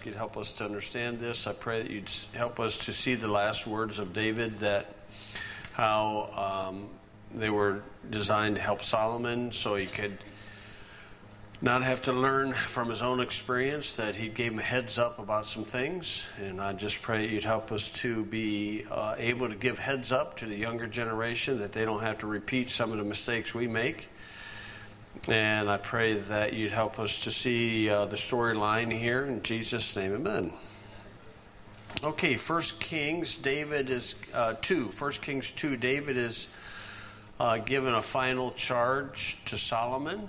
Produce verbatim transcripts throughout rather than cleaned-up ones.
ask you to help us to understand this. I pray that you'd help us to see the last words of David, that how um, they were designed to help Solomon so he could not have to learn from his own experience, that he gave him a heads up about some things. And I just pray you'd help us to be uh, able to give heads up to the younger generation, that they don't have to repeat some of the mistakes we make. And I pray that you'd help us to see uh, the storyline here. In Jesus' name, amen. Okay, First Kings, David is uh, two. First Kings two, David is uh, given a final charge to Solomon.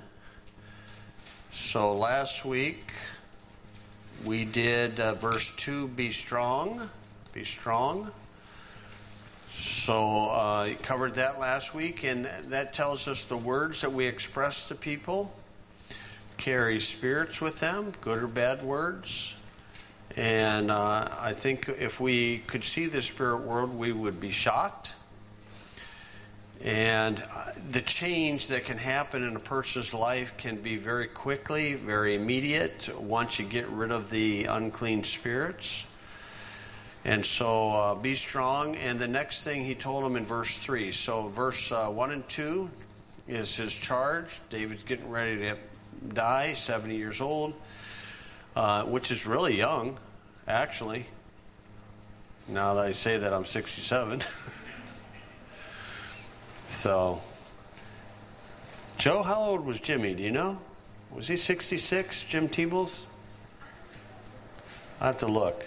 So last week we did uh, verse two, be strong, be strong. So uh, I covered that last week, and that tells us the words that we express to people carry spirits with them, good or bad words. And uh, I think if we could see the spirit world, we would be shocked. And the change that can happen in a person's life can be very quickly, very immediate, once you get rid of the unclean spirits. And so uh, be strong. And the next thing he told him in verse three. So verse uh, one and two is his charge. David's getting ready to die, seventy years old, uh, which is really young, actually. Now that I say that, I'm sixty-seven. So, Joe, how old was Jimmy? Do you know? Was he sixty-six, Jim Teebles? I have to look.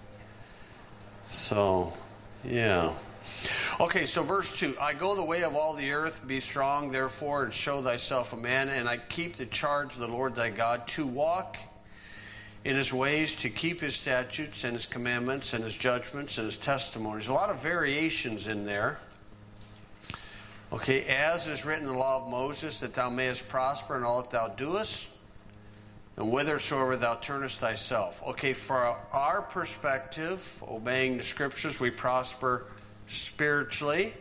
So, yeah. Okay, so verse two. I go the way of all the earth, be strong, therefore, and show thyself a man, and I keep the charge of the Lord thy God, to walk in his ways, to keep his statutes and his commandments and his judgments and his testimonies. A lot of variations in there. Okay, as is written in the law of Moses, that thou mayest prosper in all that thou doest, and whithersoever thou turnest thyself. Okay, for our perspective, obeying the scriptures, we prosper spiritually,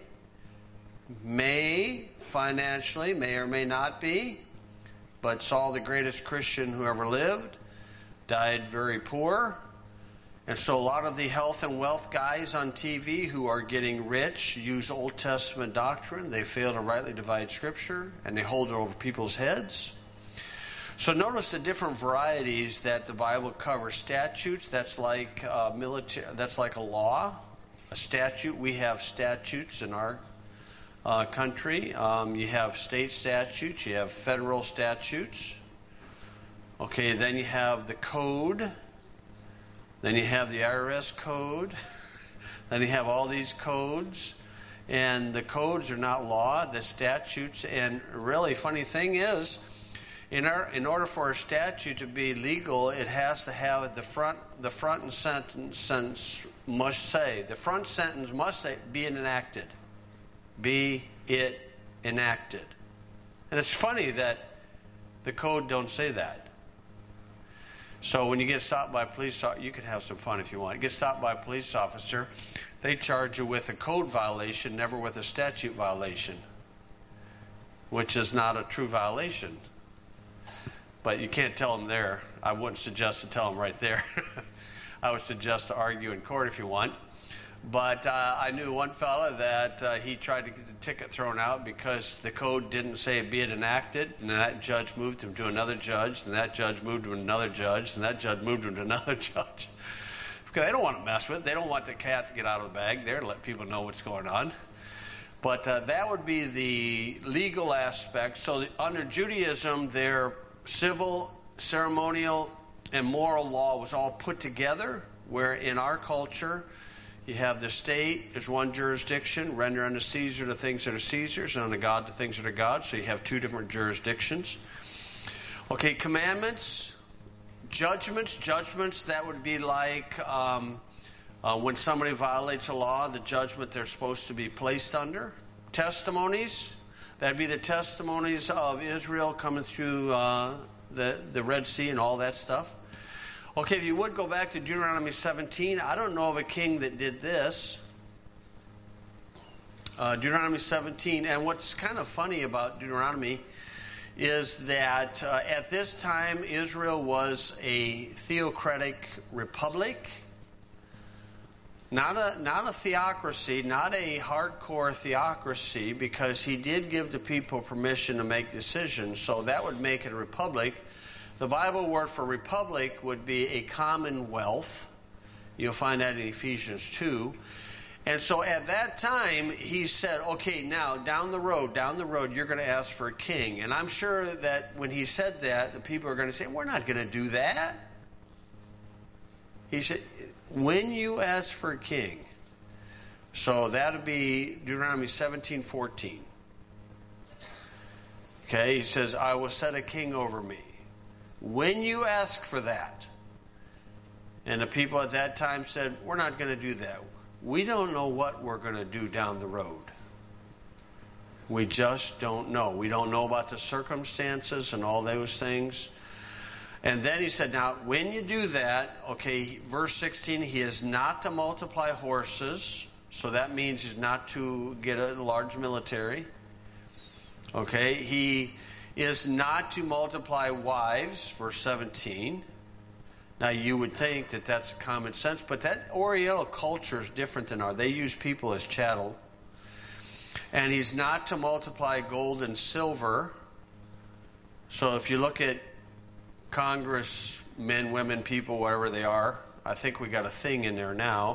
may financially, may or may not be. But Saul, the greatest Christian who ever lived, died very poor. And so a lot of the health and wealth guys on T V who are getting rich use Old Testament doctrine. They fail to rightly divide Scripture, and they hold it over people's heads. So notice the different varieties that the Bible covers. Statutes, that's like uh, military. That's like a law, a statute. We have statutes in our uh, country. Um, you have state statutes. You have federal statutes. Okay, then you have the code. Then you have the I R S code. Then you have all these codes. And the codes are not law, the statutes. And really funny thing is, in our, in order for a statute to be legal, it has to have the front the front and sentence, sentence must say. The front sentence must say, be it enacted. Be it enacted. And it's funny that the code don't say that. So when you get stopped by a police officer, you can have some fun if you want. You get stopped by a police officer, they charge you with a code violation, never with a statute violation, which is not a true violation. But you can't tell them there. I wouldn't suggest to tell them right there. I would suggest to argue in court if you want. But uh, I knew one fella that uh, he tried to get the ticket thrown out because the code didn't say be it enacted, and that judge moved him to another judge, and that judge moved him to another judge, and that judge moved him to another judge. Because they don't want to mess with it. They don't want the cat to get out of the bag there to let people know what's going on. But uh, that would be the legal aspect. So the, under Judaism, their civil, ceremonial, and moral law was all put together, where in our culture, you have the state as one jurisdiction, render unto Caesar the things that are Caesar's, and unto God the things that are God's. So you have two different jurisdictions. Okay, commandments, judgments. Judgments, that would be like um, uh, when somebody violates a law, the judgment they're supposed to be placed under. Testimonies, that'd be the testimonies of Israel coming through uh, the, the Red Sea and all that stuff. Okay, if you would go back to Deuteronomy seventeen, I don't know of a king that did this. Uh, Deuteronomy seventeen, and what's kind of funny about Deuteronomy is that uh, at this time Israel was a theocratic republic. Not a, not a theocracy, not a hardcore theocracy, because he did give the people permission to make decisions, so that would make it a republic. The Bible word for republic would be a commonwealth. You'll find that in Ephesians two. And so at that time, he said, okay, now down the road, down the road, you're going to ask for a king. And I'm sure that when he said that, the people are going to say, we're not going to do that. He said, when you ask for a king. So that would be Deuteronomy seventeen fourteen. Okay, he says, I will set a king over me. When you ask for that. And the people at that time said, we're not going to do that. We don't know what we're going to do down the road. We just don't know. We don't know about the circumstances and all those things. And then he said, now, when you do that, okay, verse sixteen, he is not to multiply horses. So that means he's not to get a large military. Okay, he is not to multiply wives, verse seventeen. Now, you would think that that's common sense, but that Oriental culture is different than ours. They use people as chattel. And he's not to multiply gold and silver. So if you look at Congress, men, women, people, whatever they are, I think we got a thing in there now.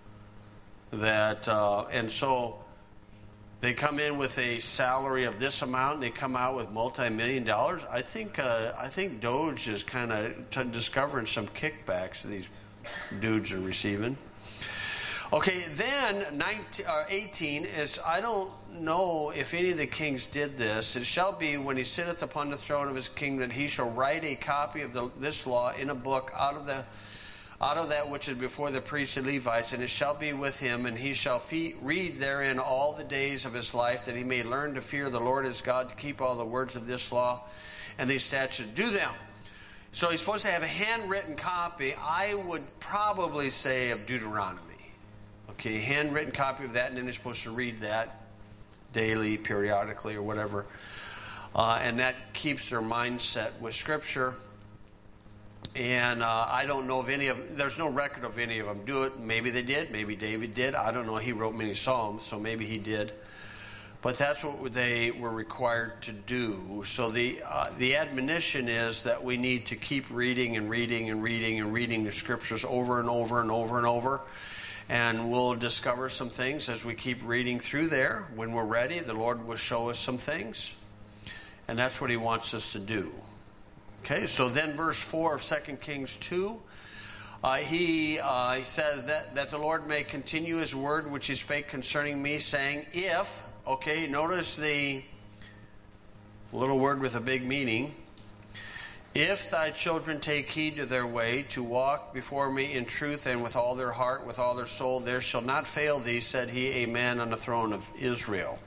That uh, and so they come in with a salary of this amount, and they come out with multi-million dollars. I think uh, I think Doge is kind of t- discovering some kickbacks that these dudes are receiving. Okay, then nineteen, uh, eighteen is, I don't know if any of the kings did this. It shall be when he sitteth upon the throne of his kingdom that he shall write a copy of the, this law in a book out of the out of that which is before the priests and Levites, and it shall be with him, and he shall fee- read therein all the days of his life, that he may learn to fear the Lord his God, to keep all the words of this law and these statutes, do them. So he's supposed to have a handwritten copy, I would probably say, of Deuteronomy. Okay, handwritten copy of that, and then he's supposed to read that daily, periodically, or whatever. Uh, and that keeps their mindset with Scripture. And uh, I don't know of any of, there's no record of any of them do it. Maybe they did. Maybe David did. I don't know. He wrote many Psalms, so maybe he did. But that's what they were required to do. So the uh, the admonition is that we need to keep reading and reading and reading and reading the Scriptures over and over and over and over. And we'll discover some things as we keep reading through there. When we're ready, the Lord will show us some things. And that's what he wants us to do. Okay, so then verse four of Second Kings two, uh, he, uh, he says that, that the Lord may continue his word which he spake concerning me, saying, if, okay, notice the little word with a big meaning, if thy children take heed to their way, to walk before me in truth and with all their heart, with all their soul, there shall not fail thee, said he, a man on the throne of Israel.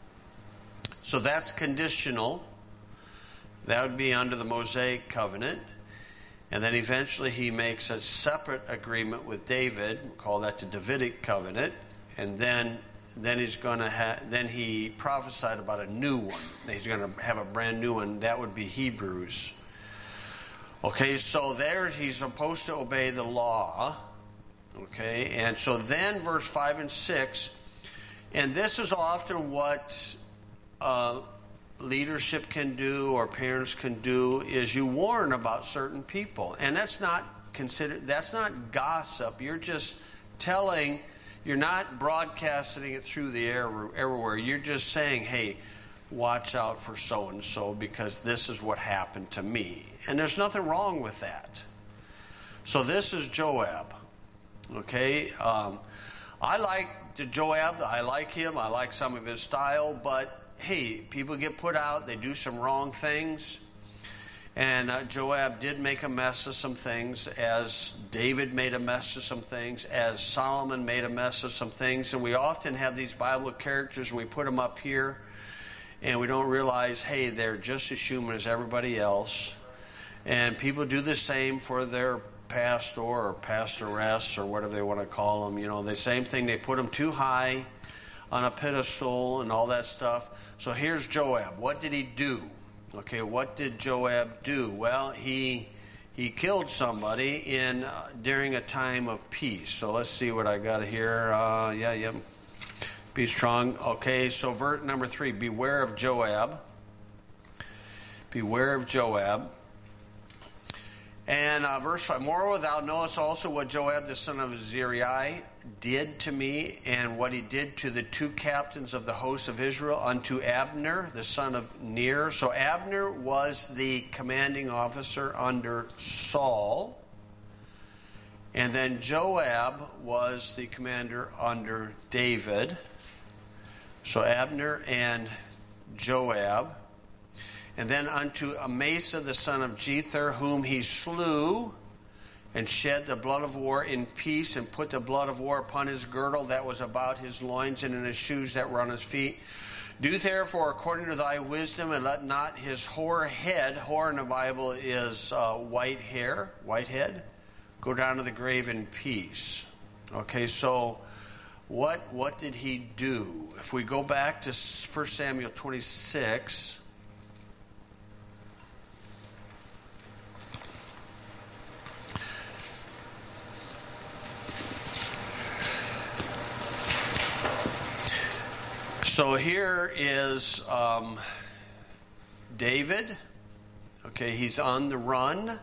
So that's conditional. That would be under the Mosaic covenant. And then eventually he makes a separate agreement with David, we'll call that the Davidic covenant. And then then he's going to have, then he prophesied about a new one. He's going to have a brand new one. That would be Hebrews. Okay, so there he's supposed to obey the law. Okay, and so then verse five and six, and this is often what uh, leadership can do or parents can do, is you warn about certain people. And that's not considered, that's not gossip. You're just telling, you're not broadcasting it through the air everywhere. You're just saying, hey, watch out for so-and-so because this is what happened to me. And there's nothing wrong with that. So this is Joab. Okay? Um, I like Joab. I like him. I like some of his style. But, hey, people get put out. They do some wrong things. And uh, Joab did make a mess of some things, as David made a mess of some things, as Solomon made a mess of some things. And we often have these Bible characters and we put them up here. And we don't realize, hey, they're just as human as everybody else. And people do the same for their pastor or pastoress or whatever they want to call them. You know, the same thing. They put them too high on a pedestal and all that stuff. So here's Joab. What did he do? Okay, what did Joab do? Well, he he killed somebody in uh, during a time of peace. So let's see what I got here. Uh, yeah, yeah. Be strong. Okay, so verse number three. Beware of Joab. Beware of Joab. And uh, verse five, moreover, thou knowest also what Joab the son of Zeruiah did to me, and what he did to the two captains of the hosts of Israel, unto Abner the son of Ner. So Abner was the commanding officer under Saul, and then Joab was the commander under David. So Abner and Joab. And then unto Amasa the son of Jether, whom he slew, and shed the blood of war in peace, and put the blood of war upon his girdle that was about his loins, and in his shoes that were on his feet. Do therefore according to thy wisdom, and let not his hoar head, hoar in the Bible is uh, white hair, white head, go down to the grave in peace. Okay, so what what did he do? If we go back to First Samuel twenty-six. So here is um, David. Okay, he's on the run.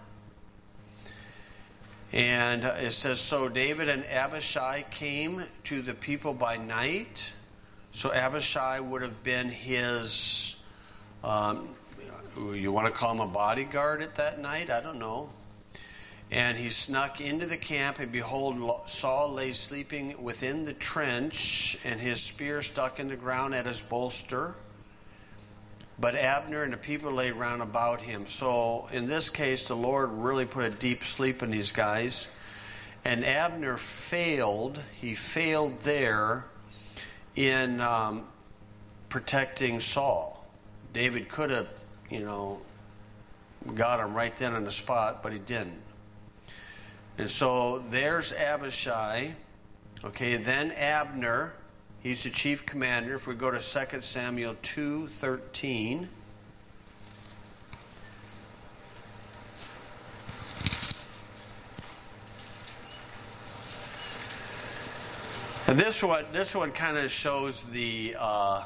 And it says, so David and Abishai came to the people by night. So Abishai would have been his, um, you want to call him a bodyguard at that night? I don't know. And he snuck into the camp, and behold, Saul lay sleeping within the trench, and his spear stuck in the ground at his bolster. But Abner and the people lay round about him. So in this case, the Lord really put a deep sleep in these guys. And Abner failed. He failed there in um, protecting Saul. David could have, you know, got him right then on the spot, but he didn't. And so there's Abishai. Okay, then Abner. He's the chief commander. If we go to Second Samuel two thirteen. And this one, this one kind of shows the uh,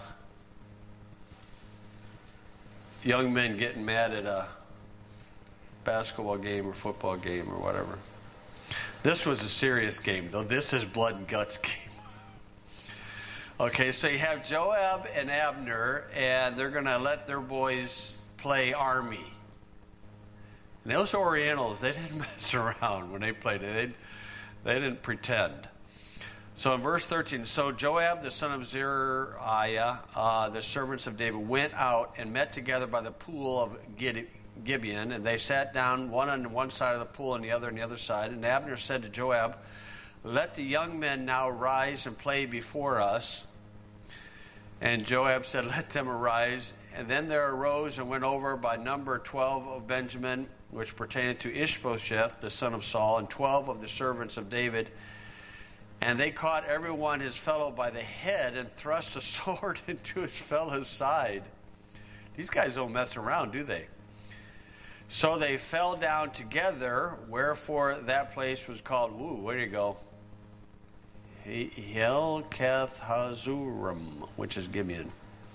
young men getting mad at a basketball game or football game or whatever. This was a serious game, though. This is blood and guts game. Okay, so you have Joab and Abner, and they're going to let their boys play army. And those Orientals, they didn't mess around when they played it. They, they didn't pretend. So in verse thirteen, so Joab the son of Zeruiah, uh, the servants of David, went out and met together by the pool of Gibeon, and they sat down, one on one side of the pool and the other on the other side. And Abner said to Joab, let the young men now rise and play before us. And Joab said, let them arise. And then there arose and went over by number twelve of Benjamin, which pertained to Ishbosheth, the son of Saul, and twelve of the servants of David. And they caught everyone his fellow by the head and thrust a sword into his fellow's side. These guys don't mess around, do they? So they fell down together, wherefore that place was called, woo, where do you go? Helkath Hazurim, which is Gibeon.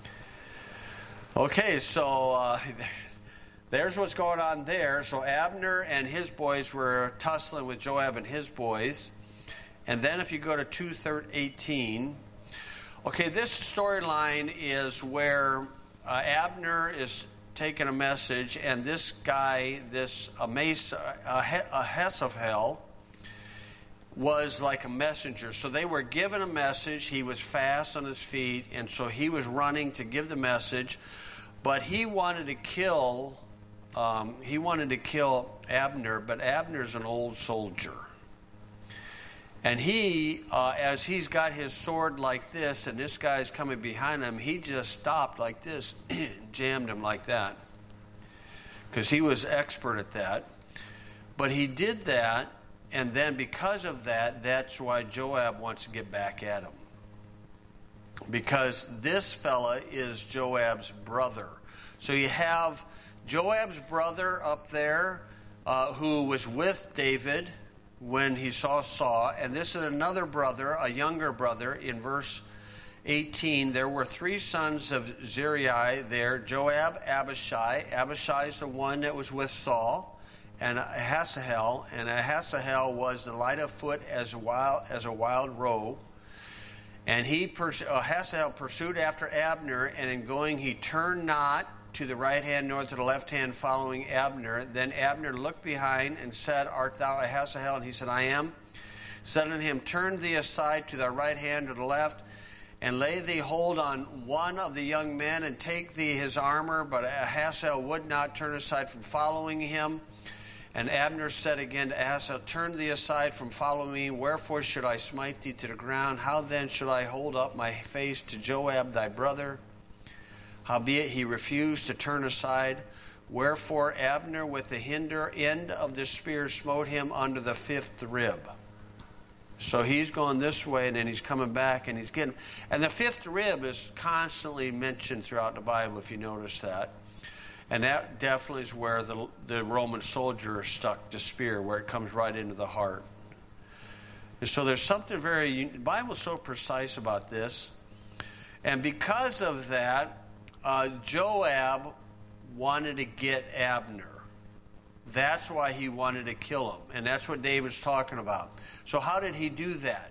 Okay, so uh, there's what's going on there. So Abner and his boys were tussling with Joab and his boys. And then if you go to two eighteen, okay, this storyline is where uh, Abner is taking a message, and this guy, this Amasa, Ahithophel, was like a messenger. So they were given a message. He was fast on his feet, and so he was running to give the message. But he wanted to kill, um, he wanted to kill Abner, but Abner's an old soldier. And he, uh, as he's got his sword like this, and this guy's coming behind him, he just stopped like this, jammed him like that, because he was expert at that. But he did that, and then because of that, that's why Joab wants to get back at him. Because this fella is Joab's brother. So you have Joab's brother up there uh, who was with David when he saw Saul. And this is another brother, a younger brother, in verse eighteen. There were three sons of Zeruiah there, Joab, Abishai. Abishai is the one that was with Saul, and Ahasahel. And Ahasahel was the light of foot as a wild, as a wild roe. And he pers- Ahasahel pursued after Abner, and in going he turned not to the right hand nor to the left hand, following Abner. Then Abner looked behind and said, Art thou Ahasahel? And he said, I am. Said unto him, Turn thee aside to thy right hand or the left, and lay thee hold on one of the young men, and take thee his armor. But Ahasahel would not turn aside from following him. And Abner said again to Ahasahel, Turn thee aside from following me. Wherefore should I smite thee to the ground? How then should I hold up my face to Joab thy brother? Howbeit he refused to turn aside. Wherefore Abner with the hinder end of the spear smote him under the fifth rib. So he's going this way, and then he's coming back, and he's getting... And the fifth rib is constantly mentioned throughout the Bible, if you notice that. And that definitely is where the, the Roman soldier stuck the spear, where it comes right into the heart. And so there's something very... The Bible's so precise about this. And because of that, uh, Joab wanted to get Abner. That's why he wanted to kill him. And that's what David's talking about. So how did he do that?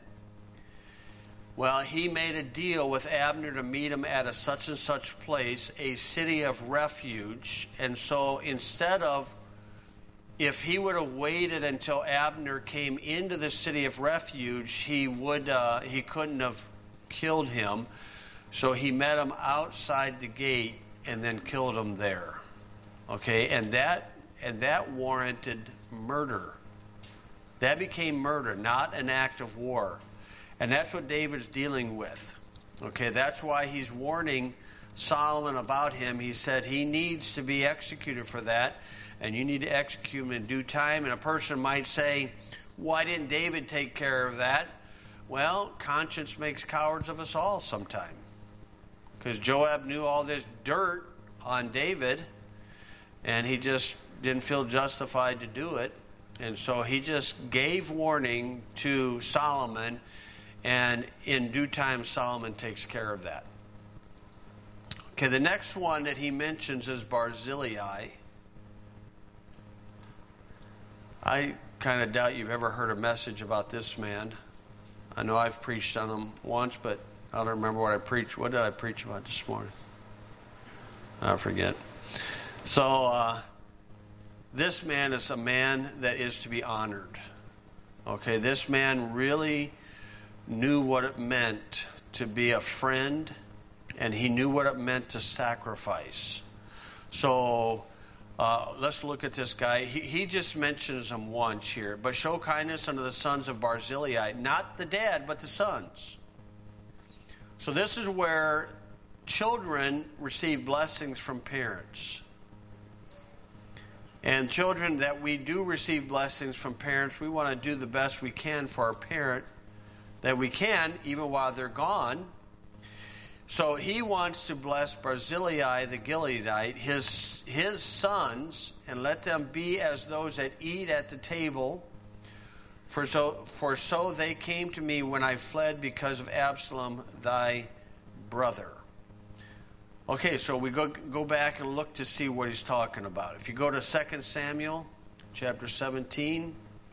Well, he made a deal with Abner to meet him at a such and such place, a city of refuge. And so instead of, if he would have waited until Abner came into the city of refuge, he would uh, he couldn't have killed him. So he met him outside the gate and then killed him there. Okay, and that and that warranted murder. That became murder, not an act of war. And that's what David's dealing with. Okay, that's why he's warning Solomon about him. He said he needs to be executed for that, and you need to execute him in due time. And a person might say, why didn't David take care of that? Well, conscience makes cowards of us all sometime. Because Joab knew all this dirt on David, and he just didn't feel justified to do it. And so he just gave warning to Solomon, and in due time, Solomon takes care of that. Okay, the next one that he mentions is Barzillai. I kind of doubt you've ever heard a message about this man. I know I've preached on him once, but I don't remember what I preached. What did I preach about this morning? I forget. So, uh, this man is a man that is to be honored. Okay, this man really knew what it meant to be a friend, and he knew what it meant to sacrifice. So uh, let's look at this guy. He, he just mentions him once here. But show kindness unto the sons of Barzillai, not the dad, but the sons. So this is where children receive blessings from parents. And children that we do receive blessings from parents, we want to do the best we can for our parent that we can, even while they're gone. So he wants to bless Barzillai the Gileadite, his, his sons, and let them be as those that eat at the table. For so, for so they came to me when I fled because of Absalom thy brother. Okay, so we go, go back and look to see what he's talking about. If you go to Second Samuel chapter seventeen.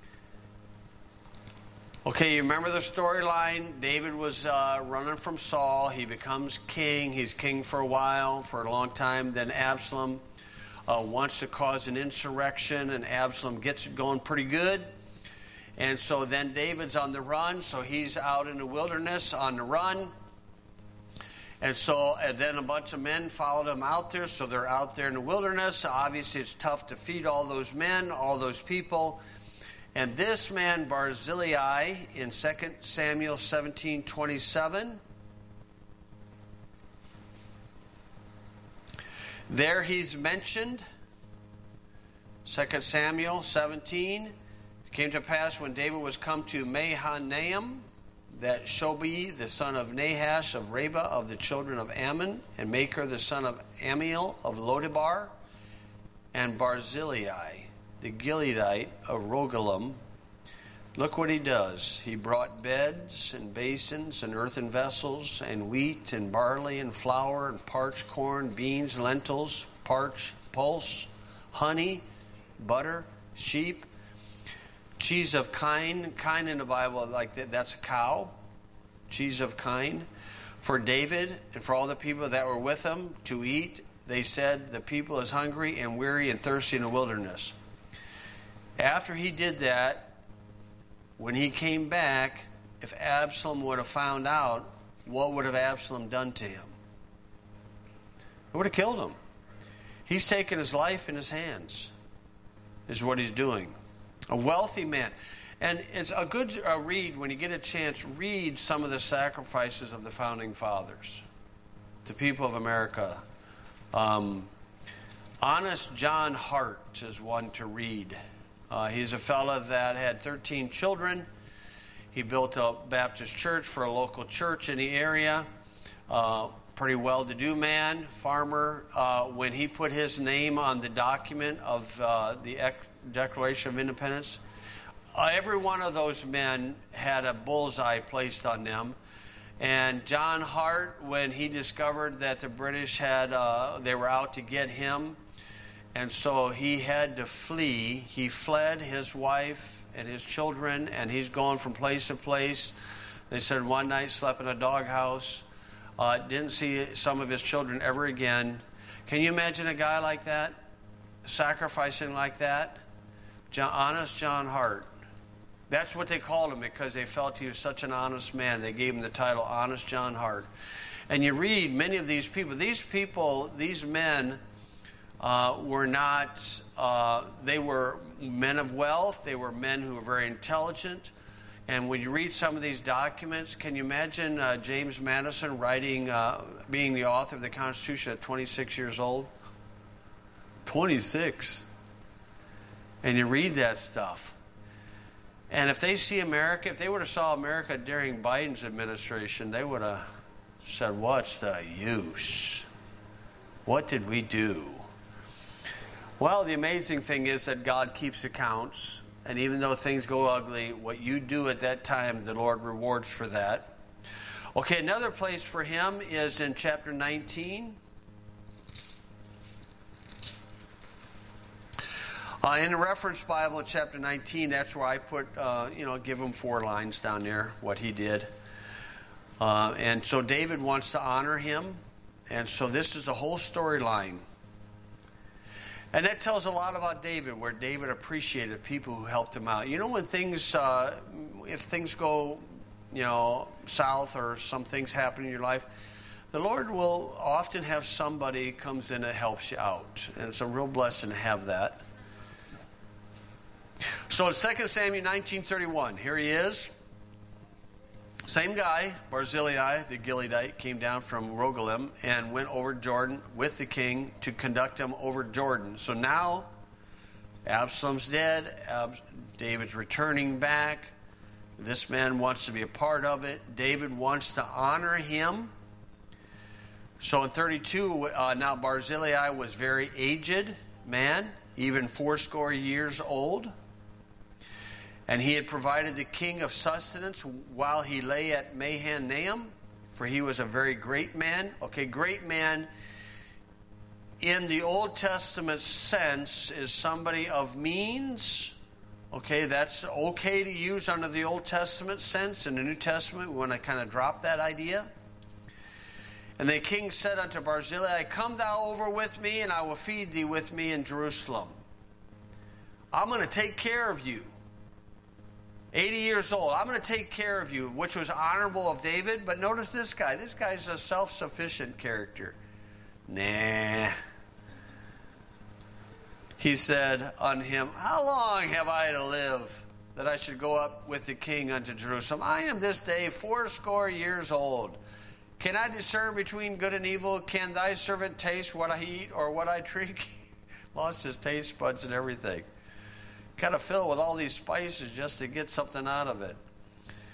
Okay, you remember the storyline? David was uh, running from Saul. He becomes king. He's king for a while, for a long time. Then Absalom uh, wants to cause an insurrection, and Absalom gets it going pretty good. And so then David's on the run, so he's out in the wilderness on the run. And so and then a bunch of men followed him out there, so they're out there in the wilderness. Obviously, it's tough to feed all those men, all those people. And this man, Barzillai, in Second Samuel seventeen twenty-seven, there he's mentioned. Second Samuel seventeen, it came to pass when David was come to Mahanaim, that Shobi the son of Nahash of Reba of the children of Ammon, and Maker the son of Amiel of Lodebar, and Barzillai the Gileadite of Rogelim. Look what he does. He brought beds and basins and earthen vessels and wheat and barley and flour and parched corn, beans, lentils, parched pulse, honey, butter, sheep, cheese of kine. Kine in the Bible, like that, that's a cow. Cheese of kine. For David and for all the people that were with him to eat, they said, the people is hungry and weary and thirsty in the wilderness. After he did that, when he came back, if Absalom would have found out, what would have Absalom done to him? It would have killed him. He's taken his life in his hands, is what he's doing. A wealthy man. And it's a good uh, read, when you get a chance, read some of the sacrifices of the founding fathers, the people of America. Um, Honest John Hart is one to read. Uh, he's a fella that had thirteen children. He built a Baptist church for a local church in the area. Uh, pretty well-to-do man, farmer. Uh, when he put his name on the document of uh, the Declaration of Independence, uh, every one of those men had a bullseye placed on them. And John Hart, when he discovered that the British had, uh, they were out to get him, and so he had to flee. He fled, his wife and his children, and he's going from place to place. They said one night slept in a doghouse. Uh, didn't see some of his children ever again. Can you imagine a guy like that? Sacrificing like that? John, honest John Hart. That's what they called him because they felt he was such an honest man. They gave him the title Honest John Hart. And you read many of these people. These people, these men... Uh, were not, uh, they were men of wealth. They were men who were very intelligent. And when you read some of these documents, can you imagine uh, James Madison writing, uh, being the author of the Constitution at twenty-six years old? twenty-six. And you read that stuff. And if they see America, if they would have saw America during Biden's administration, they would have said, what's the use? What did we do? Well, the amazing thing is that God keeps accounts, and even though things go ugly, what you do at that time, the Lord rewards for that. Okay, another place for him is in chapter nineteen. Uh, in the reference Bible, in chapter nineteen, that's where I put, uh, you know, give him four lines down there, what he did. Uh, and so David wants to honor him, and so this is the whole storyline. And that tells a lot about David, where David appreciated people who helped him out. You know, when things, uh, if things go, you know, south or some things happen in your life, the Lord will often have somebody comes in that helps you out. And it's a real blessing to have that. So in Second Samuel nineteen thirty-one, here he is. Same guy, Barzillai the Gileadite, came down from Rogelim and went over Jordan with the king to conduct him over Jordan. So now Absalom's dead. Ab- David's returning back. This man wants to be a part of it. David wants to honor him. So in thirty-two, uh, now Barzillai was very aged man, even fourscore years old. And he had provided the king of sustenance while he lay at Mahanaim, for he was a very great man. Okay, great man in the Old Testament sense is somebody of means. Okay, that's okay to use under the Old Testament sense. In the New Testament, we want to kind of drop that idea. And the king said unto Barzillai, come thou over with me, and I will feed thee with me in Jerusalem. I'm going to take care of you. eighty years old. I'm going to take care of you, which was honorable of David. But notice this guy. This guy's a self-sufficient character. Nah. He said unto him, how long have I to live, that I should go up with the king unto Jerusalem? I am this day fourscore years old. Can I discern between good and evil? Can thy servant taste what I eat or what I drink? Lost his taste buds and everything. Kind of filled with all these spices just to get something out of it.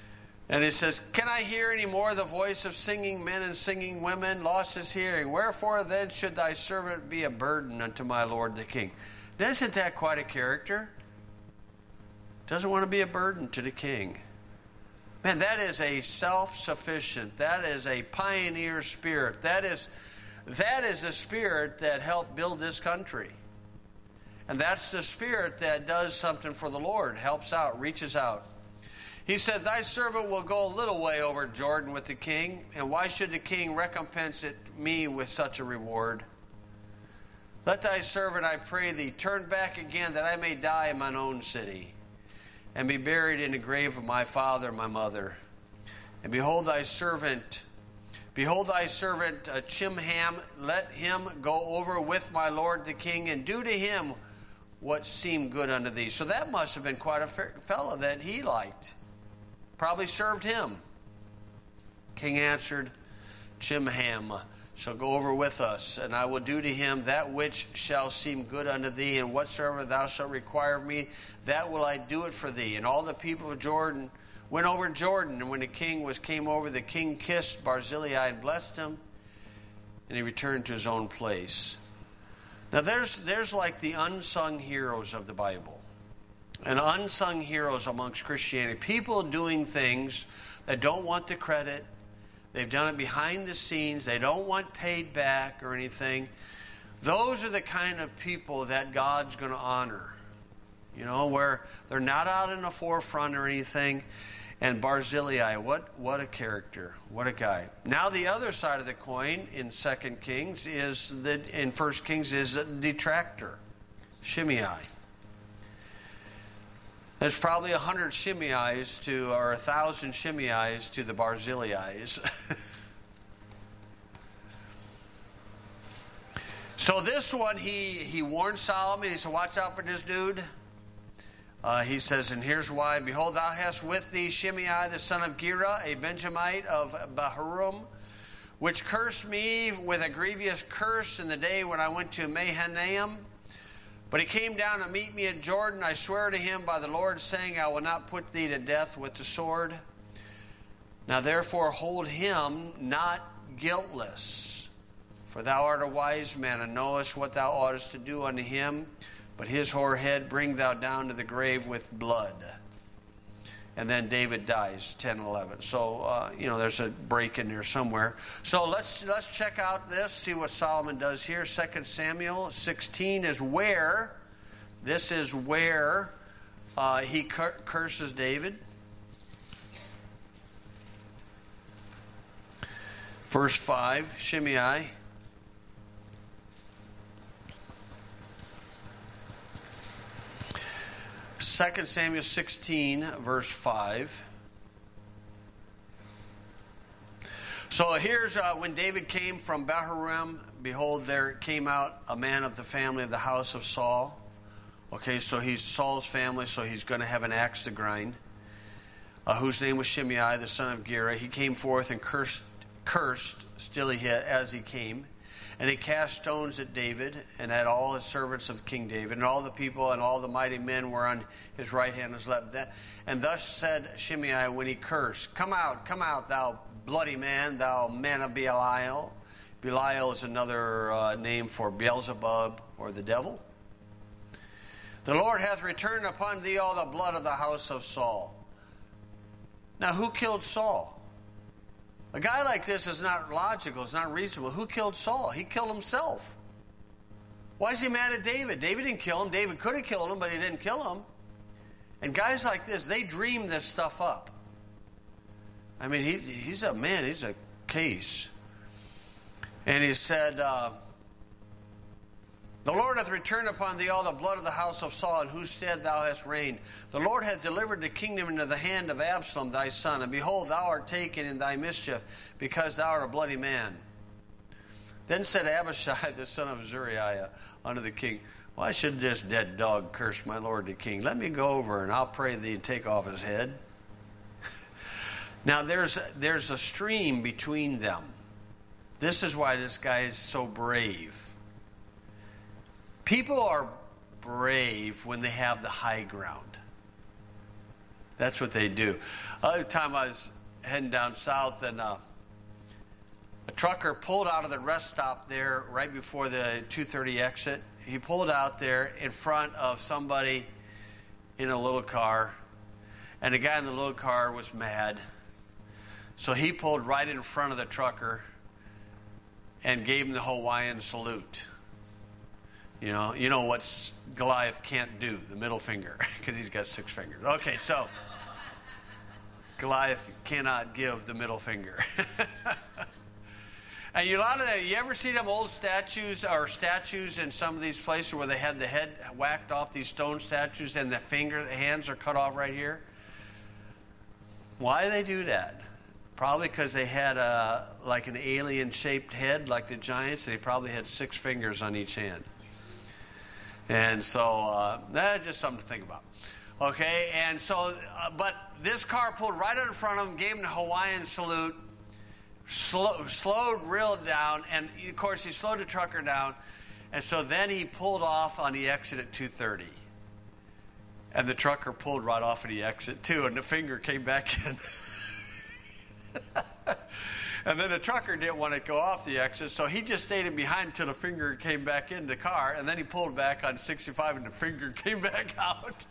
And he says, can I hear any more the voice of singing men and singing women? Lost his hearing. Wherefore then should thy servant be a burden unto my lord the king? Now, isn't that quite a character? Doesn't want to be a burden to the king. Man, that is a self-sufficient, that is a pioneer spirit. That is, that is the spirit that helped build this country. And that's the spirit that does something for the Lord, helps out, reaches out. He said, thy servant will go a little way over Jordan with the king, and why should the king recompense it me with such a reward? Let thy servant, I pray thee, turn back again, that I may die in mine own city, and be buried in the grave of my father and my mother. And behold thy servant, behold thy servant uh, Chimham, let him go over with my lord the king, and do to him what seemed good unto thee. So that must have been quite a fellow that he liked. Probably served him. King answered, Chimham shall go over with us, and I will do to him that which shall seem good unto thee, and whatsoever thou shalt require of me, that will I do it for thee. And all the people of Jordan went over Jordan, and when the king was came over, the king kissed Barzillai and blessed him, and he returned to his own place. Now there's there's like the unsung heroes of the Bible. And unsung heroes amongst Christianity. People doing things that don't want the credit. They've done it behind the scenes. They don't want paid back or anything. Those are the kind of people that God's going to honor. You know, where they're not out in the forefront or anything. And Barzillai, what, what a character. What a guy. Now the other side of the coin in Second Kings is, the, in First Kings, is a detractor. Shimei. There's probably a hundred Shimei's to, or a thousand Shimei's to the Barzillai's. So this one, he, he warned Solomon. He said, watch out for this dude. Uh, he says, and here's why. Behold, thou hast with thee Shimei, the son of Gera, a Benjamite of Bahurim, which cursed me with a grievous curse in the day when I went to Mahanaim. But he came down to meet me at Jordan. I swear to him by the Lord, saying, I will not put thee to death with the sword. Now therefore hold him not guiltless. For thou art a wise man, and knowest what thou oughtest to do unto him. But his hoar head bring thou down to the grave with blood. And then David dies, ten and eleven. So, uh, you know, there's a break in there somewhere. So let's let's check out this, see what Solomon does here. Second Samuel sixteen is where, this is where uh, he cur- curses David. Verse five, Shimei. Second Samuel sixteen, verse five. So here's uh, when David came from Bahurim. Behold, there came out a man of the family of the house of Saul. Okay, so he's Saul's family, so he's going to have an axe to grind. Uh, whose name was Shimei, the son of Gera. He came forth and cursed, cursed still he had, as he came. And he cast stones at David and at all his servants of King David. And all the people and all the mighty men were on his right hand and his left. And thus said Shimei when he cursed, Come out, come out, thou bloody man, thou man of Belial. Belial is another uh, name for Beelzebub or the devil. The Lord hath returned upon thee all the blood of the house of Saul. Now who killed Saul? A guy like this is not logical. It's not reasonable. Who killed Saul? He killed himself. Why is he mad at David? David didn't kill him. David could have killed him, but he didn't kill him. And guys like this, they dream this stuff up. I mean, he, he's a man. He's a case. And he said, uh, The Lord hath returned upon thee all the blood of the house of Saul, in whose stead thou hast reigned. The Lord hath delivered the kingdom into the hand of Absalom thy son. And behold, thou art taken in thy mischief, because thou art a bloody man. Then said Abishai the son of Zeruiah unto the king, Why should this dead dog curse my lord the king? Let me go over, and I'll pray thee and take off his head. Now there's there's a stream between them. This is why this guy is so brave. People are brave when they have the high ground. That's what they do. Other time I was heading down south, and uh, a trucker pulled out of the rest stop there right before the two thirty exit. He pulled out there in front of somebody in a little car, and the guy in the little car was mad. So he pulled right in front of the trucker and gave him the Hawaiian salute. You know, you know what Goliath can't do, the middle finger, because he's got six fingers. Okay, so Goliath cannot give the middle finger. And you, a lot of that, you ever see them old statues or statues in some of these places where they had the head whacked off, these stone statues, and the finger, the hands are cut off right here? Why do they do that? Probably because they had a, like an alien-shaped head, like the giants, and they probably had six fingers on each hand. And so uh, that's just something to think about. Okay, and so, uh, but this car pulled right in front of him, gave him the Hawaiian salute, slow, slowed real down, and of course he slowed the trucker down, and so then he pulled off on the exit at two thirty. And the trucker pulled right off of the exit too, and the finger came back in. And then the trucker didn't want to go off the exit, so he just stayed in behind until the finger came back in the car, and then he pulled back on sixty-five and the finger came back out.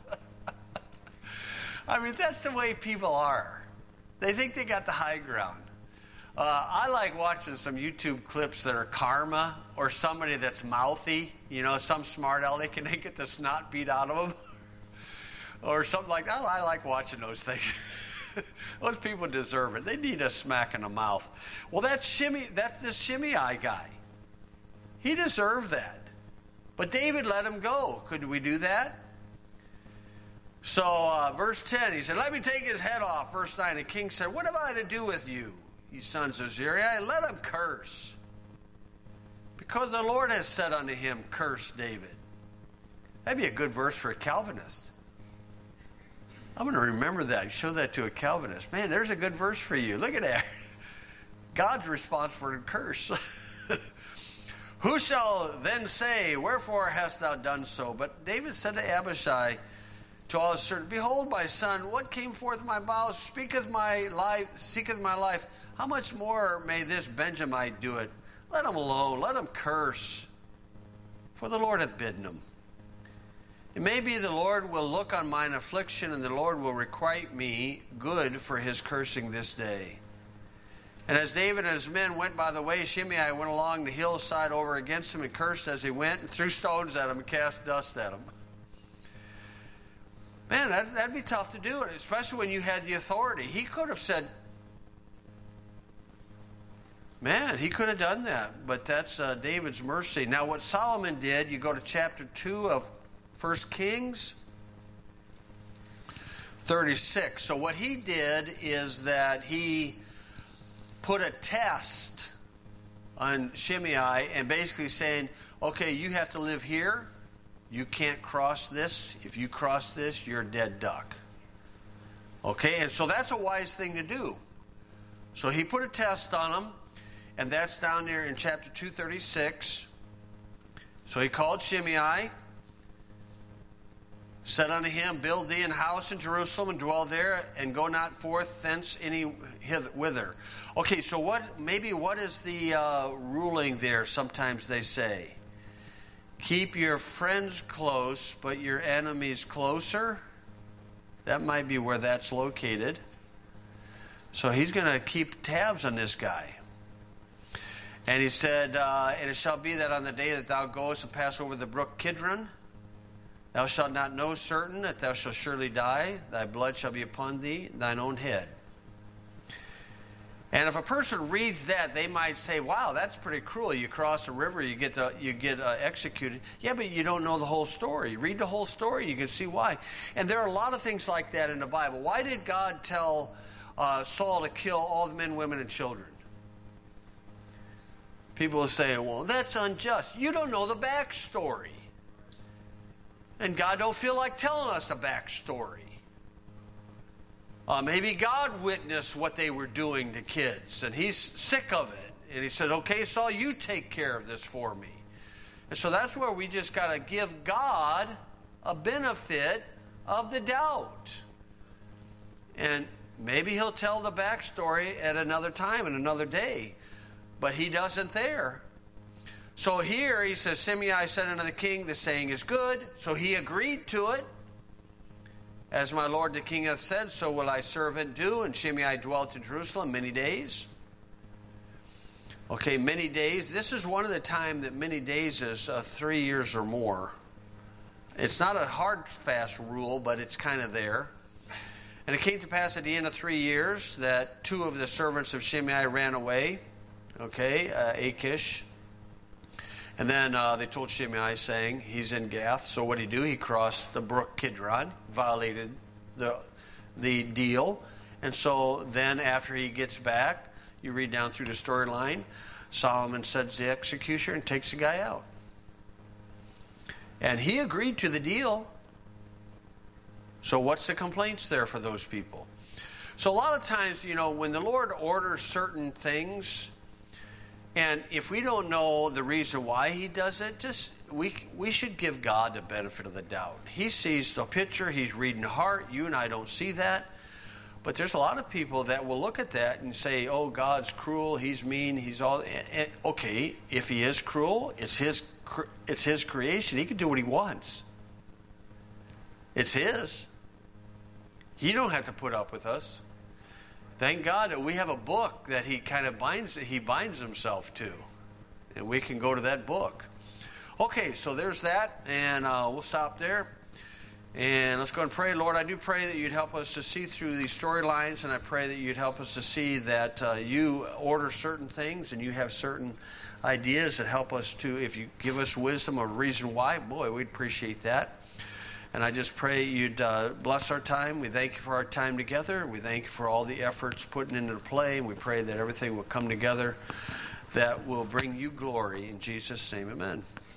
I mean, that's the way people are. They think they got the high ground. Uh, I like watching some YouTube clips that are karma, or somebody that's mouthy, you know, some smart aleck, and they get the snot beat out of them. Or something like that. I like watching those things. Those people deserve it. They need a smack in the mouth. Well, that's Shimei, that's the Shimei guy. He deserved that. But David let him go. Could we do that? So, uh, verse ten, he said, let me take his head off. Verse nine, the king said, what have I to do with you, you sons of Zeruiah? Let him curse. Because the Lord has said unto him, curse David. That'd be a good verse for a Calvinist. I'm going to remember that. Show that to a Calvinist. Man, there's a good verse for you. Look at that. God's response for the curse. Who shall then say, wherefore hast thou done so? But David said to Abishai, to all his servants, behold, my son, what came forth of my bowels speaketh my life, seeketh my life. How much more may this Benjamite do it? Let him alone. Let him curse. For the Lord hath bidden him. It may be the Lord will look on mine affliction, and the Lord will requite me good for his cursing this day. And as David and his men went by the way, Shimei went along the hillside over against him and cursed as he went, and threw stones at him and cast dust at him. Man, that, that'd be tough to do, especially when you had the authority. He could have said, man, he could have done that, but that's uh, David's mercy. Now, what Solomon did, you go to chapter two of First Kings thirty-six. So what he did is that he put a test on Shimei and basically saying, okay, you have to live here. You can't cross this. If you cross this, you're a dead duck. Okay, and so that's a wise thing to do. So he put a test on him, and that's down there in chapter two thirty-six. So he called Shimei, said unto him, build thee an house in Jerusalem and dwell there, and go not forth thence any whither. Okay, so what? Maybe what is the uh, ruling there? Sometimes they say, keep your friends close, but your enemies closer. That might be where that's located. So he's going to keep tabs on this guy. And he said, uh, and it shall be that on the day that thou goest and pass over the brook Kidron, thou shalt not know certain that thou shalt surely die. Thy blood shall be upon thee, thine own head. And if a person reads that, they might say, wow, that's pretty cruel. You cross a river, you get uh, you get uh, executed. Yeah, but you don't know the whole story. Read the whole story, you can see why. And there are a lot of things like that in the Bible. Why did God tell uh, Saul to kill all the men, women, and children? People will say, well, that's unjust. You don't know the backstory. And God don't feel like telling us the backstory. Uh, maybe God witnessed what they were doing to kids, and he's sick of it. And he said, okay, Saul, you take care of this for me. And so that's where we just got to give God a benefit of the doubt. And Maybe he'll tell the backstory at another time, and another day. But he doesn't there. So here he says, Shimei said unto the king, the saying is good. So he agreed to it. As my lord the king hath said, so will thy servant do. And Shimei dwelt in Jerusalem many days. Okay, many days. This is one of the time that many days is uh, three years or more. It's not a hard, fast rule, but it's kind of there. And it came to pass at the end of three years that two of the servants of Shimei ran away. Okay, uh, Achish. And then uh, they told Shimei, saying, he's in Gath. So what did he do? He crossed the brook Kidron, violated the the deal. And so then after he gets back, you read down through the storyline, Solomon sets the executioner and takes the guy out. And he agreed to the deal. So what's the complaints there for those people? So a lot of times, you know, when the Lord orders certain things, and if we don't know the reason why he does it, just we we should give God the benefit of the doubt. He sees the picture, he's reading the heart. You and I don't see that. But there's a lot of people that will look at that and say, oh, God's cruel, he's mean, he's all... Okay, if he is cruel, it's his, it's his creation. He can do what he wants. It's his. He don't have to put up with us. Thank God that we have a book that he kind of binds, he binds himself to. And we can go to that book. Okay, so there's that, and uh, we'll stop there. And let's go and pray. Lord, I do pray that you'd help us to see through these storylines, and I pray that you'd help us to see that uh, you order certain things and you have certain ideas that help us to, if you give us wisdom or reason why, boy, we'd appreciate that. And I just pray you'd uh, bless our time. We thank you for our time together. We thank you for all the efforts put into play, and we pray that everything will come together that will bring you glory. In Jesus' name, amen.